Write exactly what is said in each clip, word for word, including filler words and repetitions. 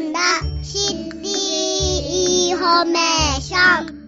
んだシティインフォメーション。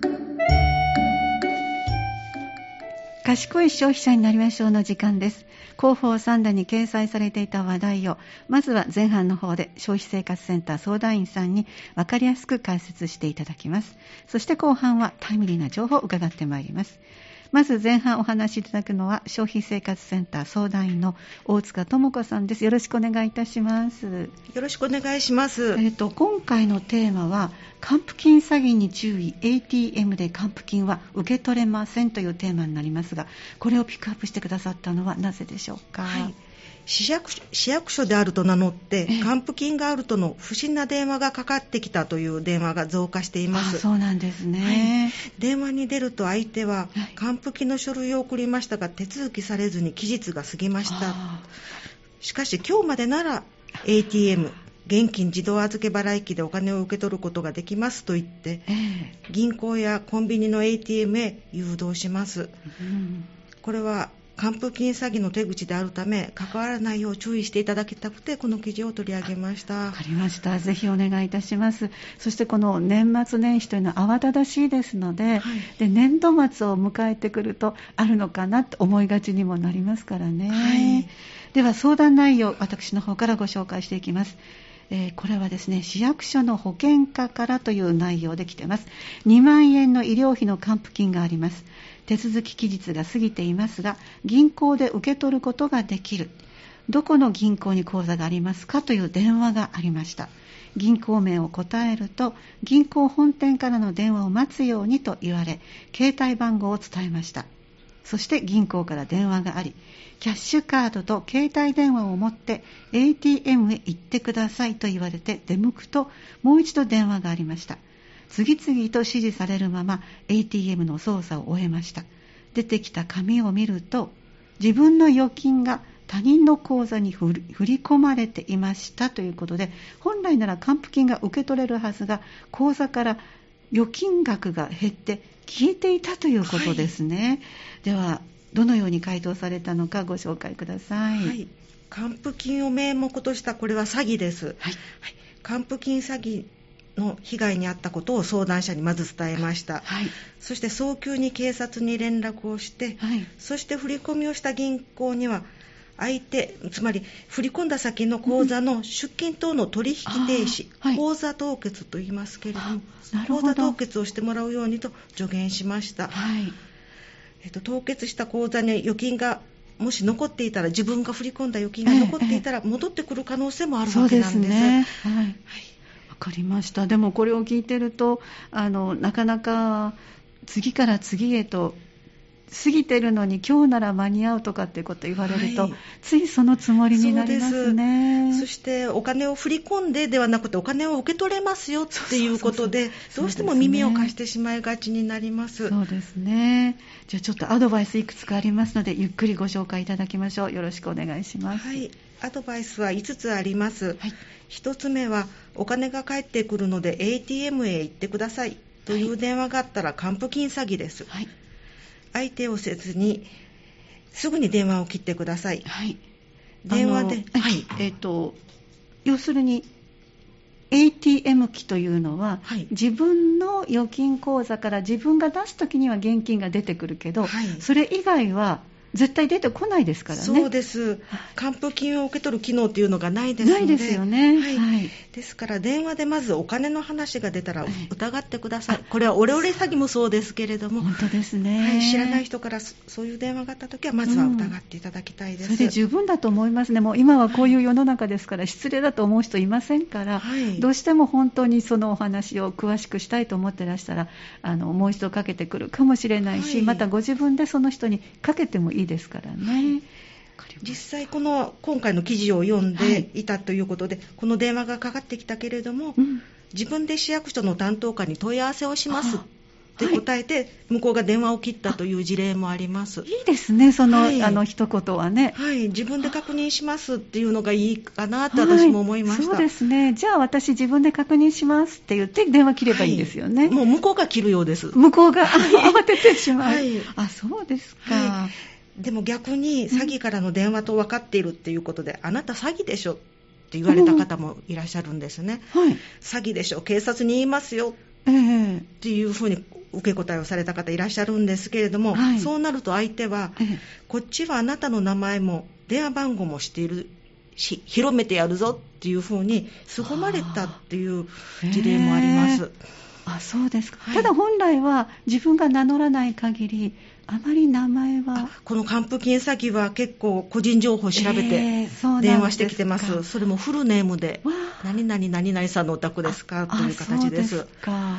賢い消費者になりましょうの時間です。広報さんだに掲載されていた話題を、まずは前半の方で消費生活センター相談員さんに分かりやすく解説していただきます。そして後半はタイムリーな情報を伺ってまいります。まず前半お話しいただくのは消費生活センター相談員の大塚智子さんです。よろしくお願いいたします。 よろしくお願いします。 えーと、今回のテーマは還付金詐欺に注意、 エーティーエム で還付金は受け取れませんというテーマになりますが、これをピックアップしてくださったのはなぜでしょうか。 はい、市役所、市役所であると名乗って還付金があるとの不審な電話がかかってきたという電話が増加しています。 あ、そうなんですね。 はい、電話に出ると相手は還付金の書類を送りましたが手続きされずに期日が過ぎました。しかし今日までなら エーティーエム 現金自動預け払い機でお金を受け取ることができますと言って、えー、銀行やコンビニの エーティーエム へ誘導します。うん、これは還付金詐欺の手口であるため関わらないよう注意していただきたくてこの記事を取り上げました。 わかりました。ぜひお願いいたします。そしてこの年末年始というのは慌ただしいですので、はい、で年度末を迎えてくるとあるのかなと思いがちにもなりますからね。はい、では相談内容、私の方からご紹介していきます。えー、これはですね、市役所の保険課からという内容で来ています。にまんえんの医療費の還付金があります。手続き期日が過ぎていますが銀行で受け取ることができる。どこの銀行に口座がありますかという電話がありました。銀行名を答えると銀行本店からの電話を待つようにと言われ、携帯番号を伝えました。そして銀行から電話があり、キャッシュカードと携帯電話を持って エーティーエム へ行ってくださいと言われて出向くと、もう一度電話がありました。次々と指示されるまま エーティーエム の操作を終えました。出てきた紙を見ると自分の預金が他人の口座に振り込まれていましたということで、本来なら還付金が受け取れるはずが口座から預金額が減って消えていたということですね。はい、ではどのように回答されたのかご紹介ください。 はい、還付金を名目としたこれは詐欺です。はいはい、還付金詐欺の被害に遭ったことを相談者にまず伝えました。はい、そして早急に警察に連絡をして、はい、そして振り込みをした銀行には相手、つまり振り込んだ先の口座の出金等の取引停止、うん、はい、口座凍結と言いますけれども、口座凍結をしてもらうようにと助言しました。はい、えっと、凍結した口座に預金がもし残っていたら、自分が振り込んだ預金が残っていたら戻ってくる可能性もあるわけなんです。そうですね。はい、はい、 わかりました。でもこれを聞いてるとあのなかなか次から次へと過ぎてるのに今日なら間に合うとかっていうこと言われると、はい、ついそのつもりになりますね。 そ, そしてお金を振り込んでではなくてお金を受け取れますよっていうことで、どうしても耳を貸してしまいがちになります。 そうですね。じゃあちょっとアドバイスいくつかありますのでゆっくりご紹介いただきましょう。よろしくお願いします。 はい、アドバイスはいつつあります。はい、ひとつめはお金が返ってくるので エーティーエム へ行ってくださいという電話があったら還付金詐欺です。はい、相手をせずにすぐに電話を切ってください。はい、電話で、 はい、えーと、要するに エーティーエム 機というのは、はい、自分の預金口座から自分が出すときには現金が出てくるけど、はい、それ以外は絶対出てこないですからね。 そうです。還付金を受け取る機能というのがないですので。 ないですよね。 はいはい、ですから電話でまずお金の話が出たら疑ってください。これはオレオレ詐欺もそうですけれども、 本当ですね。 はい、知らない人からそういう電話があったときはまずは疑っていただきたいです。 うん、それで十分だと思いますね。もう今はこういう世の中ですから失礼だと思う人いませんから、はい、どうしても本当にそのお話を詳しくしたいと思ってらしたらあのもう一度かけてくるかもしれないし、はい、またご自分でその人にかけてもいいですからね。はい、 実際この今回の記事を読んでいたということで、はい、この電話がかかってきたけれども、うん、自分で市役所の担当課に問い合わせをしますって答えて、はい、向こうが電話を切ったという事例もあります。 いいですね、その、はい、あの一言はね。 はい、自分で確認しますっていうのがいいかなと私も思いました。 はい、そうですね。じゃあ私自分で確認しますって言って電話切ればいいんですよね。はい、 もう向こうが切るようです。 向こうが慌ててしまう。はい、あ、そうですか。はい、 でも逆に詐欺からの電話と分かっているっていうことで、うん、あなた詐欺でしょっって言われた方もいらっしゃるんですね、はい、詐欺でしょ、警察に言いますよ、えー、っていうふうに受け答えをされた方いらっしゃるんですけれども、はい、そうなると相手は、えー、こっちはあなたの名前も電話番号も知っているし、広めてやるぞっていうふうに凄まれたっていう事例もあります。 あ、そうですか、はい、ただ本来は自分が名乗らない限りあまり名前は、 この還付金詐欺は結構個人情報を調べて電話してきてます、えー、そ, それもフルネームで何々何々さんのお宅ですかという形です。 そうですか、はい、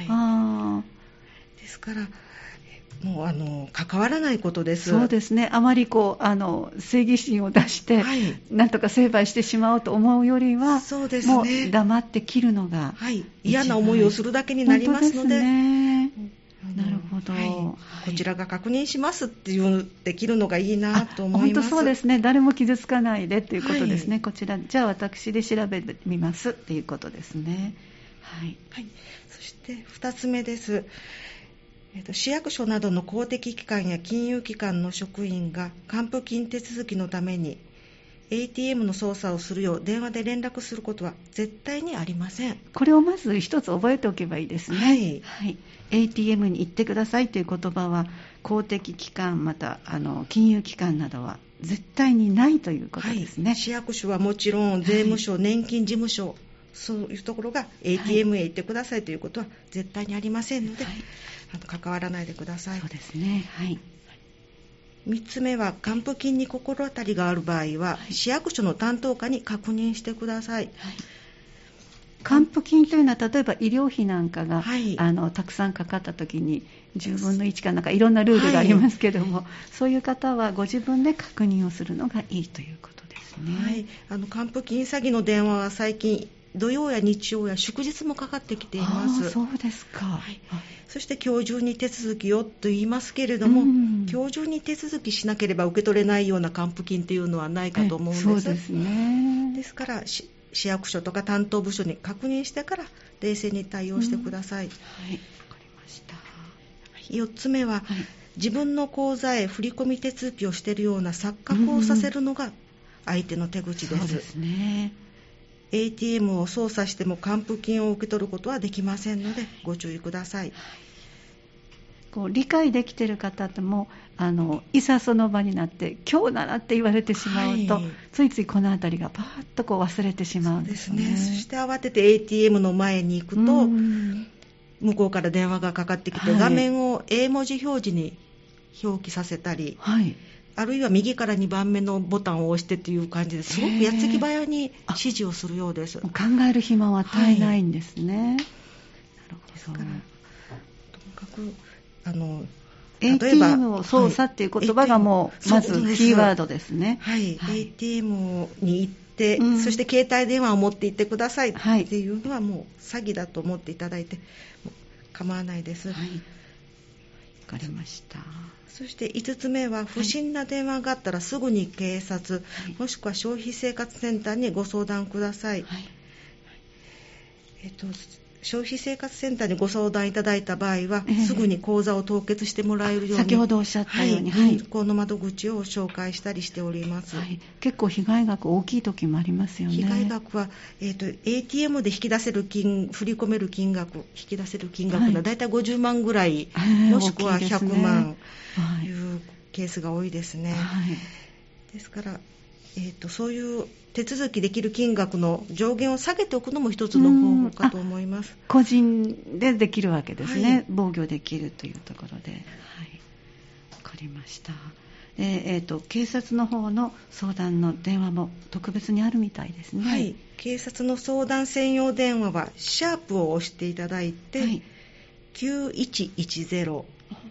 あですからもうあの関わらないことです。 そうですね、あまりこうあの正義心を出して、はい、なんとか成敗してしまおうと思うよりは、 そうですね、 もう黙って切るのが、 はい、嫌な思いをするだけになりますので、 ね、なるほど、はいはい、こちらが確認しますっていうできるのがいいなと思います。 本当そうですね、誰も傷つかないでということですね、はい、こちらじゃあ私で調べてみますっていうことですね、はいはい、そしてふたつめです。えっと、市役所などの公的機関や金融機関の職員が還付金手続きのために エーティーエム の操作をするよう電話で連絡することは絶対にありません。 これをまず一つ覚えておけばいいですね、はいはい、エーティーエム に行ってくださいという言葉は公的機関またあの金融機関などは絶対にないということですね、 はい、市役所はもちろん税務署、はい、年金事務所、そういうところが エーティーエム へ行ってくださいということは絶対にありませんので、はい、あの関わらないでください。 そうですね、はい、 みっつめは還付金に心当たりがある場合は、はい、市役所の担当課に確認してください、はい、 還付金というのは例えば医療費なんかが、はい、あのたくさんかかった時にじゅうぶんのいちかなんかいろんなルールがありますけれども、はい、そういう方はご自分で確認をするのがいいということですね、 はい、あの還付金詐欺の電話は最近土曜や日曜や祝日もかかってきています。 あ、そうですか、はい、 そして今日中に手続きをと言いますけれども、うん、今日中に手続きしなければ受け取れないような還付金というのはないかと思うんです。 そうですね。 ですから市役所とか担当部署に確認してから冷静に対応してください、うん、 はい、わかりました。 よっつめは、はい、自分の口座へ振込手続きをしているような錯覚をさせるのが相手の手口です、うん、 そうですね。 エーティーエム を操作しても還付金を受け取ることはできませんのでご注意ください。 こう理解できている方でもあのいざその場になって今日ならって言われてしまうと、はい、ついついこのあたりがパーッとこう忘れてしまうんですね。 そうですね。そして慌てて エーティーエム の前に行くと向こうから電話がかかってきて、はい、画面を英文字表示に表記させたり、はい、あるいは右からにばんめのボタンを押してという感じですごくやっつき早に指示をするようです。 考える暇は与えないんですね、はい、なるほど。ですからともかくあのエーティーエム を操作っていう言葉がもうまずキーワードですね。 はい、はい、エーティーエム に行って、うん、そして携帯電話を持って行ってくださいっていうのはもう詐欺だと思っていただいて構わないです。はい、 わかりました。 そしていつつめは不審な電話があったらすぐに警察、はい、もしくは消費生活センターにご相談ください、はい、えっと消費生活センターにご相談いただいた場合は、えー、すぐに口座を凍結してもらえるように先ほどおっしゃったように、 はい、銀行の窓口を紹介したりしております、はい、 結構被害額大きい時もありますよね。 被害額は、えーと、エーティーエム で引き出せる金振り込める金額引き出せる金額がだいたいごじゅうまんぐらい、はい、もしくはひゃくまんというケースが多いですね、はい、ですから、えーと、そういう手続きできる金額の上限を下げておくのも一つの方法かと思います。 個人でできるわけですね、はい、防御できるというところで、はい、分かりました。えーえーと、警察の方の相談の電話も特別にあるみたいですね。 はい、警察の相談専用電話はシャープを押していただいて、はい、きゅういちいちゼロ、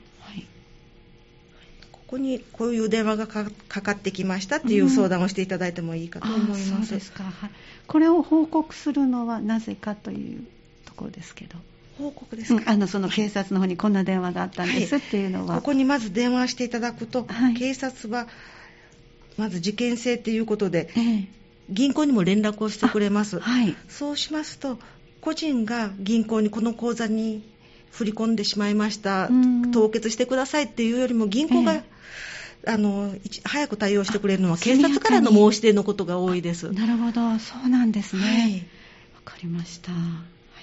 ここにこういう電話が か, かかってきましたっていう相談をしていただいてもいいかと思います、 うん、そうですか、はい、これを報告するのはなぜかというところですけど。 報告ですか、 うん、あのその警察の方にこんな電話があったんですっていうのは、 はい、ここにまず電話していただくと、はい、警察はまず事件性ということで、えー、銀行にも連絡をしてくれます、はい、そうしますと個人が銀行にこの口座に振り込んでしまいました、凍結してくださいっていうよりも銀行が、えーあの早く対応してくれるのは警察からの申し出のことが多いです。 なるほど、そうなんですね。わ、はい、かりました。はい、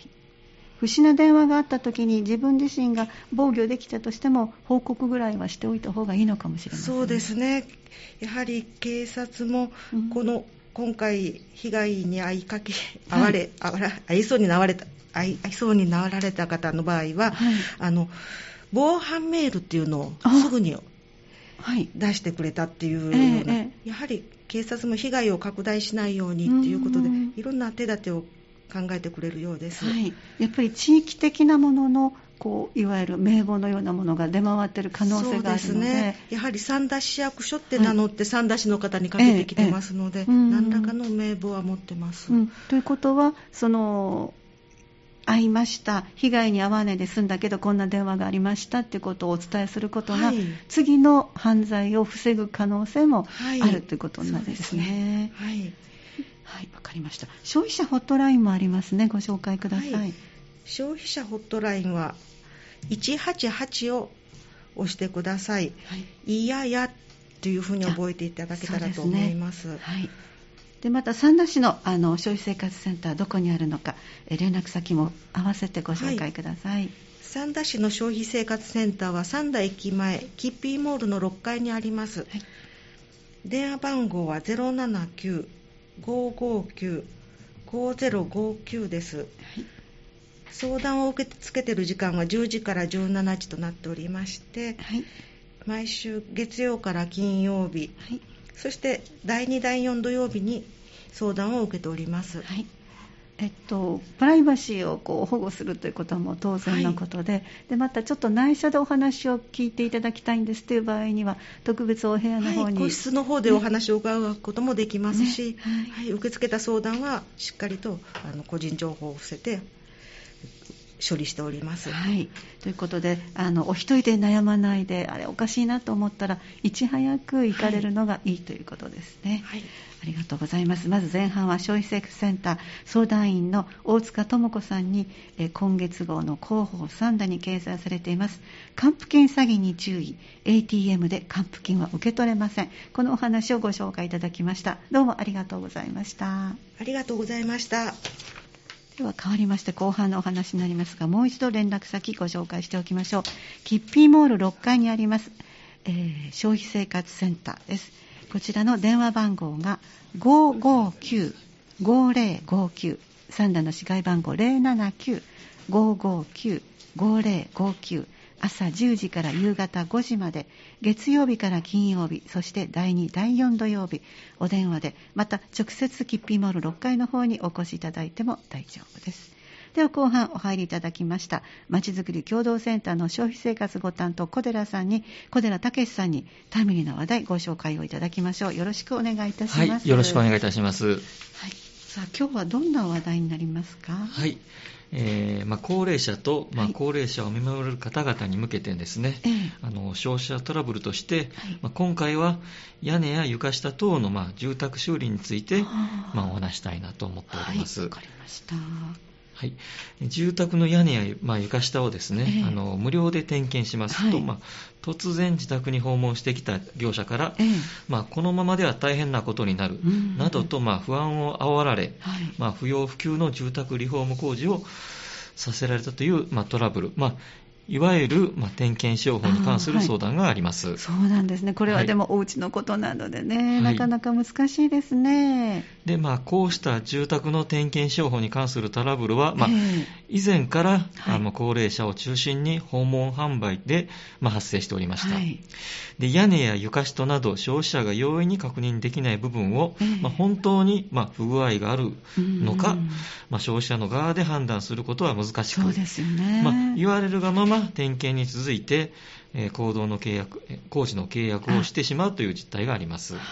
不審な電話があったときに自分自身が防御できたとしても報告ぐらいはしておいた方がいいのかもしれませんね。 そうですね。やはり警察もこの、うん、今回被害に遭いかけ遭われ、はい、遭いそうになわれた遭いそうになられた方の場合は、はい、あの防犯メールっていうのをすぐに出してくれたっていうような、えー、やはり警察も被害を拡大しないようにっていうことでいろんな手立てを考えてくれるようです。 はい、やっぱり地域的なもののこういわゆる名簿のようなものが出回っている可能性があるので、そうですね、 やはり三田市役所って名乗って三田市の方にかけてきてますので、はいえーえー、何らかの名簿は持ってます、 うん、ということはその会いました、被害に遭わないで済んだけどこんな電話がありましたっていうことをお伝えすることが、はい、次の犯罪を防ぐ可能性もあるということになるんですね。はい、はい、わかりました。消費者ホットラインもありますね、ご紹介ください。はい、 消費者ホットラインはいちはちはちを押してください。はい、いややというふうに覚えていただけたらと思います。 はい、でまた三田市 の, あの消費生活センターどこにあるのかえ連絡先も合わせてご紹介ください。はい、 三田市の消費生活センターは三田駅前キッピーモールのろっかいにあります。はい、電話番号は ゼロななきゅう ごーごーきゅう ごーゼロごーきゅう です。はい、相談を受け付けている時間はじゅうじからじゅうしちじとなっておりまして、はい、毎週月曜から金曜日、はい、そしてだいにだいよん土曜日に相談を受けております。はい、 えっと、プライバシーをこう保護するということはもう当然のことで、はい、でまたちょっと内緒でお話を聞いていただきたいんですという場合には特別お部屋の方に、 はい、個室の方でお話を伺うこともできますし、ねはいはい、受け付けた相談はしっかりとあの個人情報を伏せて処理しております。 はい、ということであのお一人で悩まないであれおかしいなと思ったらいち早く行かれるのがいいということですね。はい、ありがとうございます。まず前半は消費生活センター相談員の大塚智子さんにえ今月号の広報三田に掲載されています還付金詐欺に注意 エーティーエム で還付金は受け取れません、このお話をご紹介いただきました。どうもありがとうございました。 ありがとうございました。 では変わりまして後半のお話になりますが、もう一度連絡先ご紹介しておきましょう。キッピーモールろっかいにあります、えー、消費生活センターです。こちらの電話番号が ごーごーきゅう ごーぜろごーきゅう、 三田の市外番号 ゼロななきゅう ごーごーきゅう ごーぜろごーきゅう、朝じゅうじから夕方ごじまで、月曜日から金曜日、そしてだいにだいよん土曜日、お電話でまた直接キッピーモールろっかいの方にお越しいただいても大丈夫です。では後半お入りいただきましたまちづくり共同センターの消費生活ご担当小寺さんに小寺武さんにタイムリーな話題ご紹介をいただきましょう。よろしくお願いいたします。 はい、よろしくお願いいたします。はい、 さあ今日はどんな話題になりますか？ はい、えーまあ、高齢者と、まあ、高齢者を見守る方々に向けてですね、はい、あの消費者トラブルとして、はいまあ、今回は屋根や床下等の、まあ、住宅修理について、まあ、お話したいなと思っております。 はい、わかりました。 はい、住宅の屋根や、まあ、床下をですね、えー、あの無料で点検しますと、はいまあ、突然自宅に訪問してきた業者から、えーまあ、このままでは大変なことになる、うん、などと、まあ、不安を煽られ、はいまあ、不要不急の住宅リフォーム工事をさせられたという、まあ、トラブル、まあいわゆる、まあ、点検商法に関する相談があります。 はい、そうなんですね。これはでもお家のことなのでね、はい、なかなか難しいですね。 で、まあ、こうした住宅の点検商法に関するトラブルは、まあえー、以前から、はい、あの高齢者を中心に訪問販売で、まあ、発生しておりました。はい、で屋根や床下など消費者が容易に確認できない部分を、えーまあ、本当に、まあ、不具合があるのか、まあ、消費者の側で判断することは難しく、 そうですよね。 まあ、言われるがまま点検に続いて、えー、行動の契約、工事の契約をしてしまうという実態があります。はい、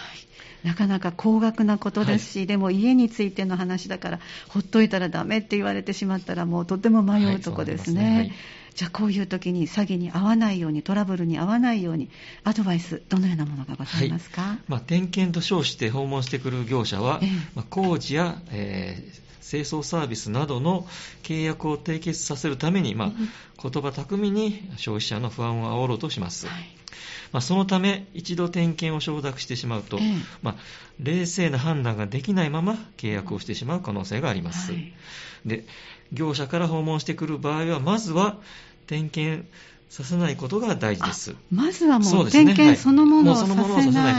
なかなか高額なことですし、はい、でも家についての話だからほっといたらダメって言われてしまったらもうとても迷うとこですね。はい、はい、じゃあこういう時に詐欺に遭わないように、トラブルに遭わないようにアドバイスどのようなものがございますか？はいまあ、点検と称して訪問してくる業者は、えーまあ、工事や、えー清掃サービスなどの契約を締結させるために、まあ、言葉巧みに消費者の不安を煽ろうとします。はいまあ、そのため一度点検を承諾してしまうと、ええまあ、冷静な判断ができないまま契約をしてしまう可能性があります、はい、で業者から訪問してくる場合はまずは点検させないことが大事です。 まずはもう点検そのものをさせない。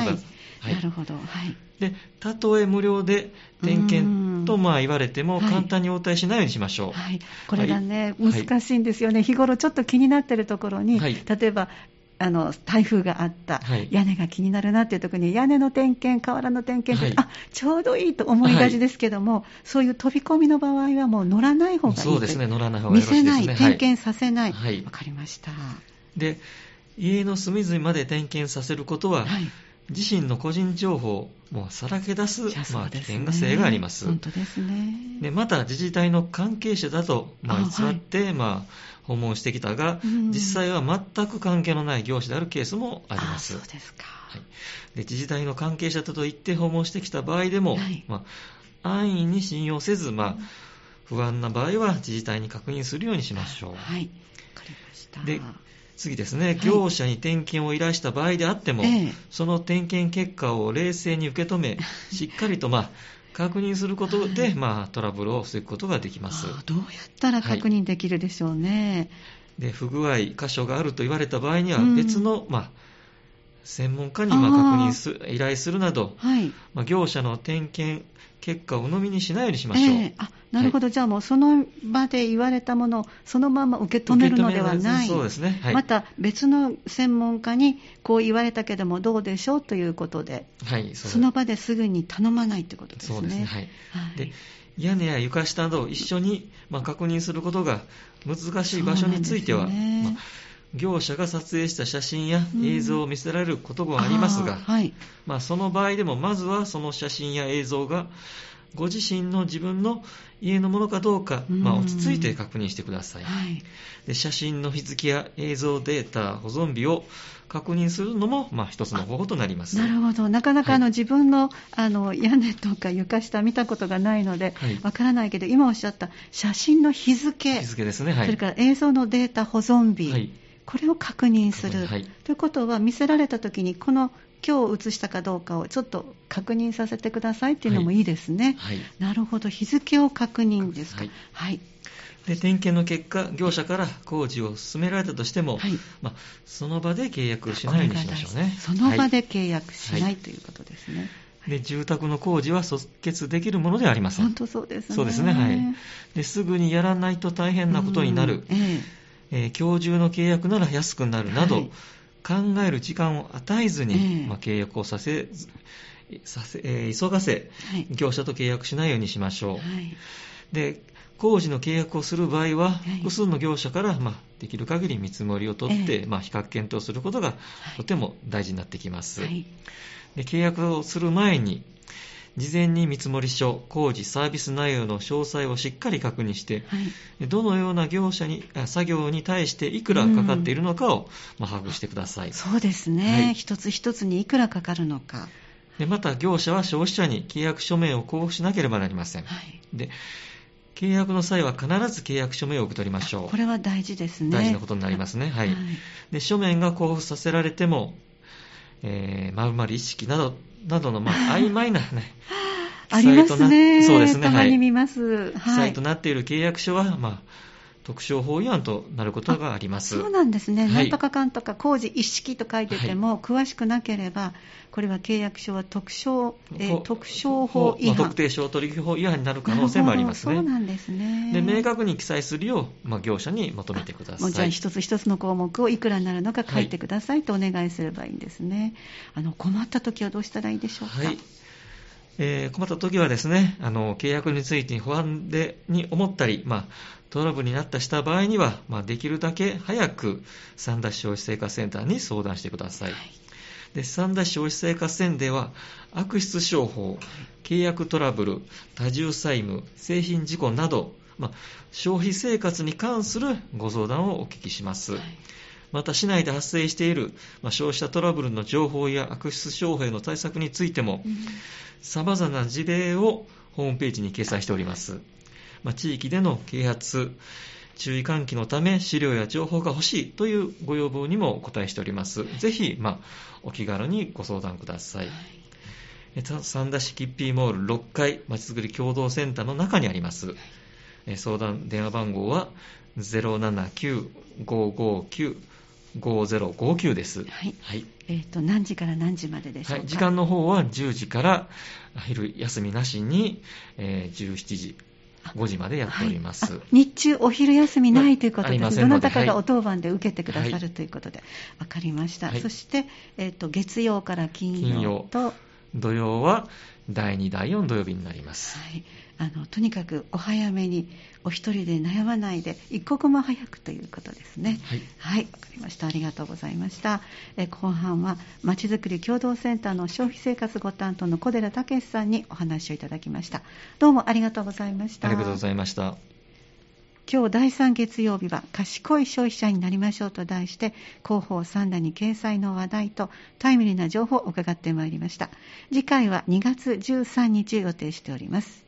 はい、 なるほど、はい、 でたとえ無料で点検とまあ言われても簡単に応対しないようにしましょう、 はいはい、これがね、はい、難しいんですよね。日頃ちょっと気になっているところに、はい、例えばあの台風があった、はい、屋根が気になるなっていう時に屋根の点検、瓦の点検って、はい、あちょうどいいと思いがちですけども、はい、そういう飛び込みの場合はもう乗らない方がいい。 そうですね、乗らない方がよろしいですね。 見せない、点検させない、 はい、 わかりました。 で家の隅々まで点検させることは、はい、自身の個人情報をもうさらけ出す、まあ、危険性があります。 本当ですね。 でまた自治体の関係者だと、まあ、偽って、はいまあ、訪問してきたが、うん、実際は全く関係のない業者であるケースもあります。 あ、そうですか。 はい、で自治体の関係者だと言って訪問してきた場合でも、はいまあ、安易に信用せず、まあ、不安な場合は自治体に確認するようにしましょう。 はい、わかりました。 で次ですね、業者に点検を依頼した場合であっても、はい、その点検結果を冷静に受け止め、しっかりと、まあ、確認することで、はいまあ、トラブルを防ぐことができます。 あ、どうやったら確認できるでしょうね。 はい、で不具合箇所があると言われた場合には、別の、うんまあ、専門家にまあ確認す依頼するなど、はいまあ、業者の点検結果を鵜呑みにしないようにしましょう。 えー、あなるほど、はい、じゃあもうその場で言われたものをそのまま受け止めるのではない。 そうですね、はい、 また別の専門家にこう言われたけどもどうでしょうということで、はい、そ, その場ですぐに頼まないということですね。 そうですね、はいはい、で屋根や床下などを一緒に、まあ、確認することが難しい場所については、まあ、業者が撮影した写真や映像を見せられることもありますが、うんはいまあ、その場合でもまずはその写真や映像がご自身の自分の家のものかどうか、まあ、落ち着いて確認してください、はい、で写真の日付や映像データ保存日を確認するのも、まあ、一つの方法となります。 なるほど。なかなかあの、はい、自分 の, あの屋根とか床下見たことがないのでわ、はい、からないけど、今おっしゃった写真の日付、 日付ですね、はい、 それから映像のデータ保存日、はい、これを確認する、はい、ということは見せられたときにこの今日写したかどうかをちょっと確認させてくださいっていうのもいいですね、はいはい、なるほど。日付を確認ですか、はいはい、 で点検の結果業者から工事を進められたとしても、はいまあ、その場で契約しないようにしましょうね。 その場で契約しない、はい、ということですね。 で住宅の工事は即決できるものではありません。 本当そうですね。 そうですね、はい、ですぐにやらないと大変なことになる、えーえー、今日中の契約なら安くなるなど、はい考える時間を与えずに、えーまあ、契約をさせ、させえー、急がせ、はい、業者と契約しないようにしましょう、はい、で工事の契約をする場合は、はい、複数の業者から、まあ、できる限り見積もりを取って、えーまあ、比較検討することがとても大事になってきます、はい、で契約をする前に事前に見積書、工事、サービス内容の詳細をしっかり確認して、はい、どのような業者に作業に対していくらかかっているのかを、まあ、把握してください。 そうですね、はい、一つ一つにいくらかかるのか。 でまた業者は消費者に契約書面を交付しなければなりません、はい、で契約の際は必ず契約書面を受け取りましょう。 これは大事ですね。 大事なことになりますね、はいはい、で書面が交付させられても、えー、〇〇一式などなどの、まあ、曖昧なねありますね。 そうですね。 たまに見ます。はい、 記載となっている契約書は、まあ、特商法違反となることがあります。 そうなんですね。はい、なんとかかんとか工事一式と書いてても、はい、詳しくなければ、これは契約書は特商、えー、特商法違反、 まあ、特定商取引法違反になる可能性もありますね。 そうなんですね。 で明確に記載するよう、まあ、業者にまとめてください。 もうじゃあ一つ一つの項目をいくらになるのか書いてくださいとお願いすればいいんですね。はい、あの困った時はどうしたらいいでしょうか。はいえー、困った時はですね、あの契約について不安でに思ったり、まあ、トラブルになったした場合には、まあ、できるだけ早く三田市消費生活センターに相談してください。はい、で三田市消費生活センでは悪質商法、契約トラブル、多重債務、製品事故など、まあ、消費生活に関するご相談をお聞きします。はい、また市内で発生している、まあ、消費者トラブルの情報や悪質商法への対策についても、うんさまざまな事例をホームページに掲載しております。まあ、地域での啓発、 注意喚起のため資料や情報が欲しいというご要望にもお答えしております。ぜひ、まあ、お気軽にご相談ください。はい、三田市キッピーモールろっかいまちづくり共同センターの中にあります。相談電話番号は ゼロななきゅう ごーごーきゅう ごーゼロごーきゅう です。 はい。はい、えーと、何時から何時まででしょうか。 はい、時間の方はじゅうじから昼休みなしに、えー、じゅうしちじ、ごじまでやっております。 はい、日中お昼休みないということです。 まあ、 どなたかがお当番で受けてくださる、はい、ということで分かりました。 はい、 そして、えーと、月曜から金曜と土曜はだいにだいよん土曜日になります。 はい、あのとにかくお早めにお一人で悩まないで一刻も早くということですね。はい、はい、わかりました。ありがとうございました。え後半はまちづくり共同センターの消費生活ご担当の小寺武さんにお話をいただきました。どうもありがとうございました。 ありがとうございました。 今日だいさん月曜日は賢い消費者になりましょうと題して広報さんだに掲載の話題とタイムリーな情報を伺ってまいりました。次回はにがつじゅうさんにち予定しております。